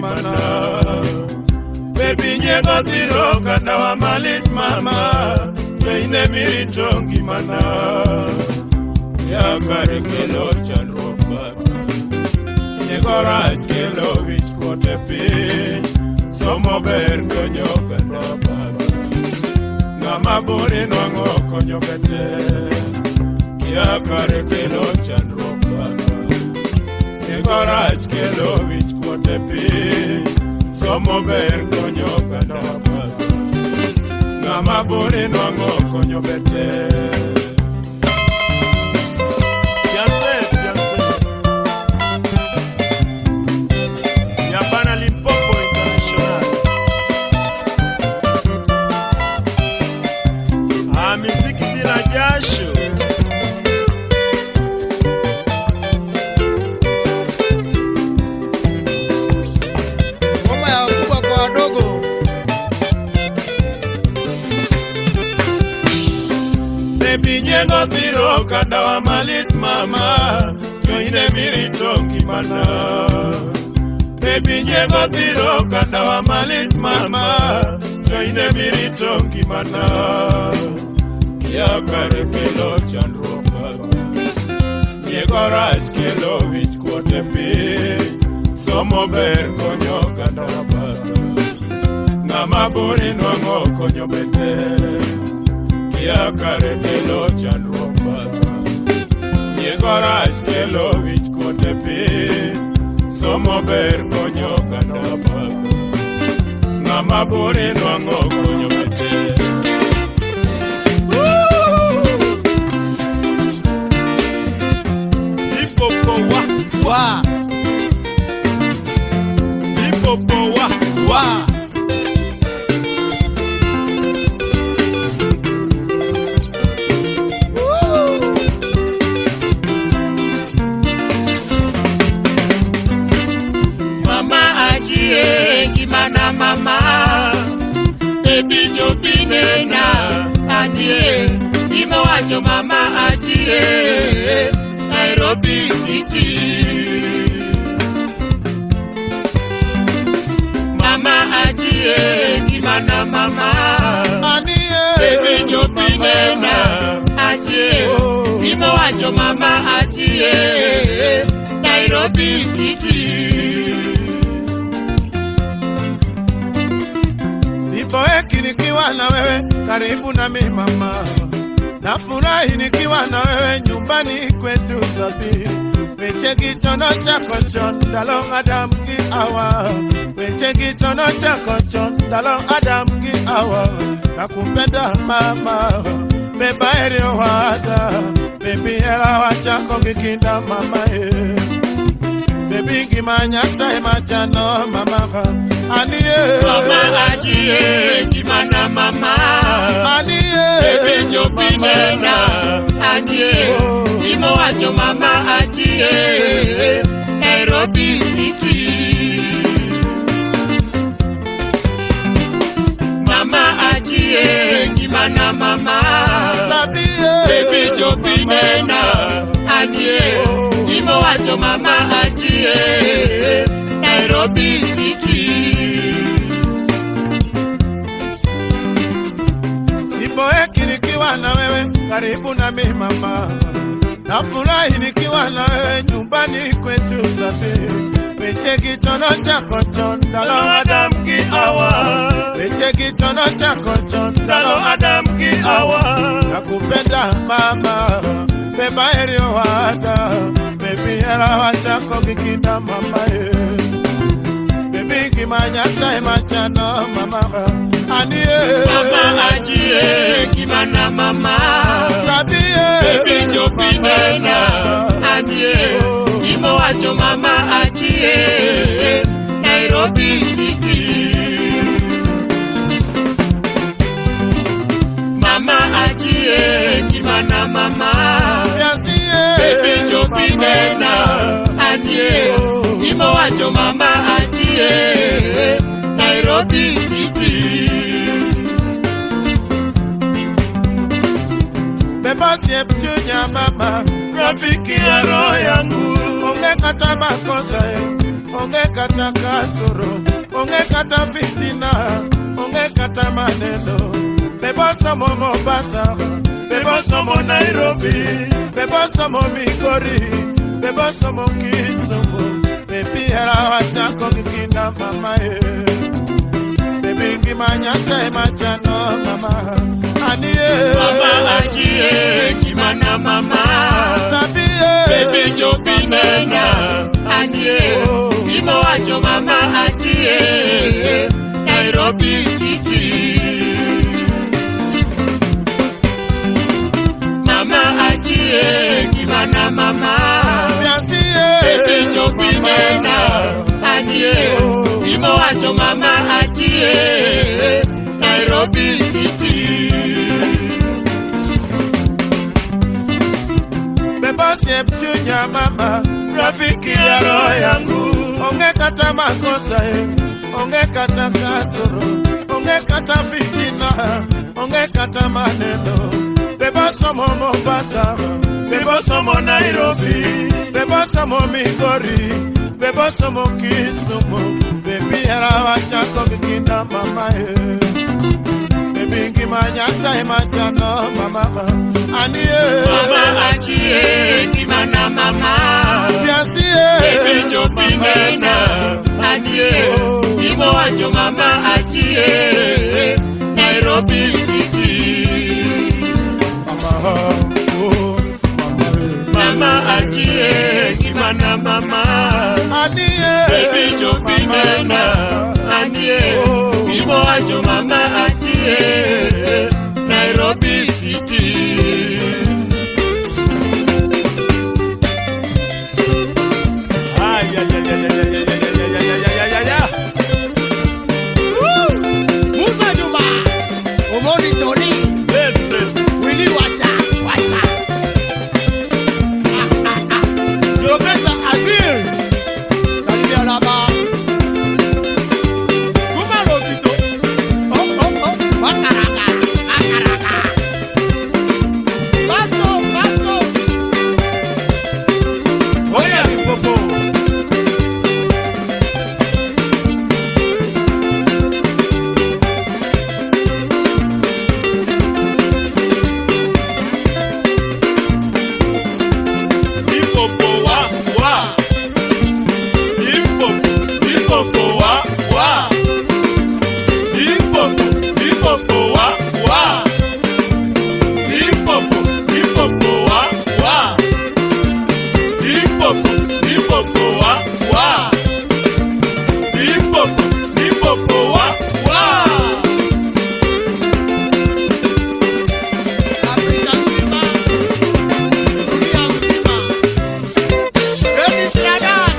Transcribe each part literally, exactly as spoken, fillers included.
mana. Baby nyego dhiro kanda wa malit mama. Peine miritongi mana. Ya kare kelo chandro baba. Nyego rach kelo vich kote pi. Somo ber konyo kanda baba. Ngama bori nwango konyo bete. Ya kare kelo chandro baba. Nyego rach kelo vich kote pi. Somo ber konyo kanda baba. Ngama bori nwango konyo bete. Nyego dhiro kanda wa malit mama. Joine miritongi mana. Baby nyego dhiro kanda wa malit mama. Joine miritongi mana. Ya kare kelo chandro baba. Nyego rach kelo vich kote pi. Somo ber konyo kanda baba. Ngama bori nwango konyo bete. Ya kare kelo chandro baba. Nyego rach kelo vich kote pi. Somo ber konyo kanda baba. Ngama bori nwango konyo bete. Ipopo wa wa. Ipopo wa wa. Kimana mama, baby jopine na ajie, ima wacho mama ajie, Nairobi City. Mama ajie, kimana mama, baby jopine na ajie, ima wacho mama ajie, Nairobi City. Siboeki nikiwa na wewe karibu na mimi mama. Nafurahi nikiwa na wewe nyumbani kwetu sabi. Wecheki chono chako chon dalong adam ki awa. Wecheki chono chako chon dalong adam ki awa. Nakupenda mama. Beba eri wada. Baby era wachako kikinda mama eh. Baby gimanya sai machano mama. Aniye mama ajie kimana mama. Aniye baby jopine na ajie imo wacho mama ajie Nairobi City. Mama ajie kimana mama. Sabie baby jopine na ajie imo wacho mama ajie Nairobi City. Siboeki nikiwa na wewe karibu na mimi mama. Nafurahi nikiwa na wewe nyumbani kwetu safi. Wecheki chono chako chon dalo adam ki awa. Wecheki chono chako chon dalo adam ki awa. Nakupenda mama. Beba eri wada. Baby era wachako kikinda mama eh. Kimanya sai machano mama. Aniye mama ajie kimana mama. Sabie baby jopine na ajie imo wacho mama ajie Nairobi City. Mama ajie kimana mama. Baby jopine na ajie imo wacho mama ajie Nairobi City. Beba siep junya mama. Rafiki ya roho yangu. Ungekata makosa onge kata kasoro, onge kata fitina, onge kata maneno. Beboso mo Mombasa, beboso mo Nairobi, beboso mo Migori, beboso mo Kisumu. Baby era wachako kikinda mama eh. Baby ngimanya say machano mama. Anie mama ajie kimana mama. Sabie baby jobi nena ajie imo wacho mama ajie Nairobi City. Mama ajie kimana mama. Baby jobi nena ajie imo wacho mama ajie Nairobi City. Bebosi mchunya mama, rafiki ya roho yangu. Onge kata makosa yengu, onge kata kasoro, onge kata fitina, onge kata maneno. Beboso mo Mombasa, beboso mo Nairobi, beboso mo Migori, beboso mo Kisumu. Baby era wachako kikinda mama eh. Baby ngimanya say machano mama. Anie mama ajie kimana mama. Biasie baby jobi nena ajie imo wacho mama ajie Nairobi City. Mama oh mama mama ajie kimana mama. Anie baby jobi nena ajie imo wacho mama ajie Nairobi City. ay ay ay ay ay ay ay ay ay. Musa Juma, Omori Tony, Yes yes. Willy Wacha, Wacha. Ah, ah, ah. Professor Azir, Salut Alaba. Kumaro Vito. Oh, oh, oh. Wakaraka, Wakaraka. Basto, Basto. Oya popo. Ipopo wa wa. Ipopo, ipopo wa wa. Ipopo, ipopo wa wa. Ipopo, ipopo wa wa. Ipopo, ipopo wa wa. Ipopo, ipopo wa wa. Afrika nzima, dunia nzima. Dennis Radan,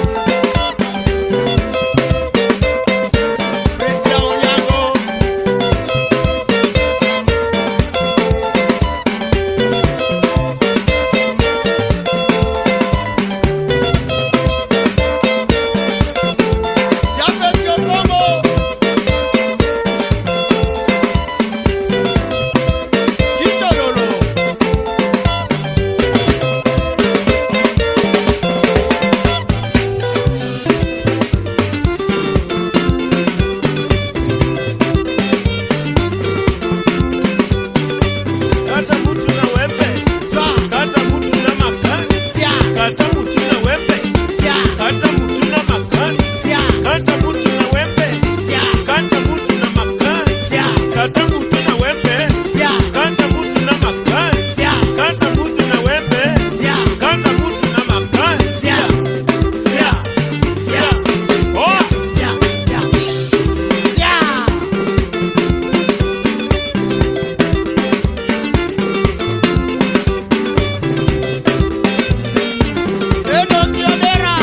Christian Onyango, Japhet Yokomo, Kitololo. Kata mutu na wembe, Zwa, kata mutu na makani, sia, kata mutu na wembe, sia, kata mutu na makani, sia, kata mutu na wembe, sia, kata mutu na makani, sia, kata mutu na wembe, sia, kata mutu na makani, sia, kata mutu na wembe, sia, kata mutu na makani, sia, sia, sia, oh, sia, sia, sia. Eno Kiodera.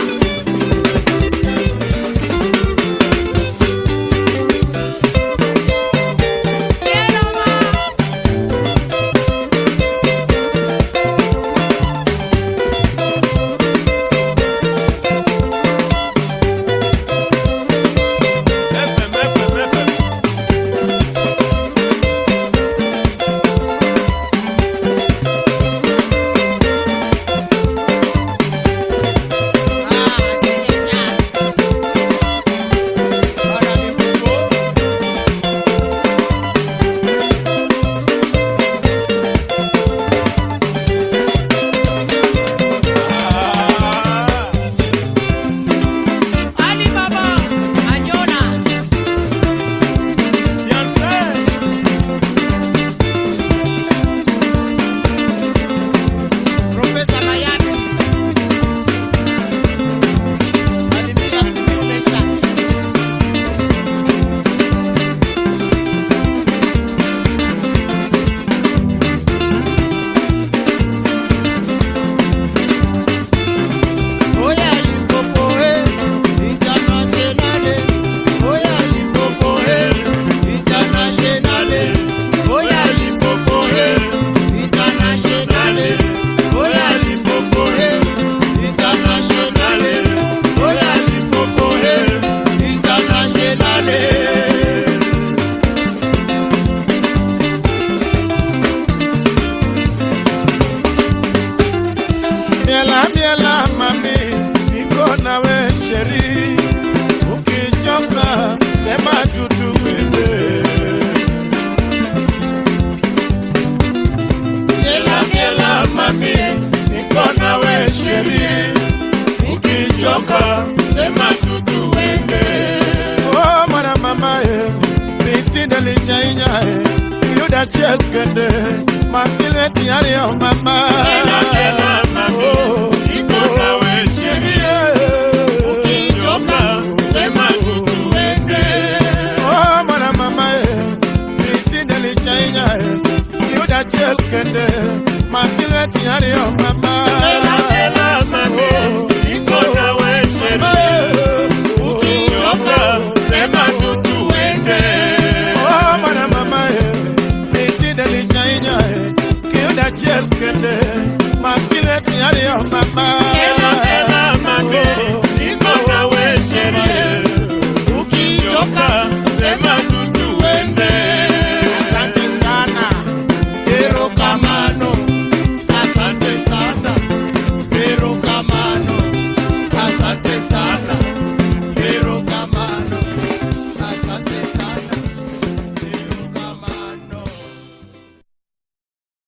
internationale. Oya Limpopo, eh, internationale. Oya Limpopo, eh, internationale. Oya Limpopo, eh, internationale. Miela miela mami, niko nawe sheri. Ukichoka sema tutu bebe. Miela miela mami, niko nawe sheri. Ukichoka sema tutu bebe. Oh mwana mama eh, bitinde lichainya eh, yuda chekende, makile tiari oh mama. Miela miela mami. Oh.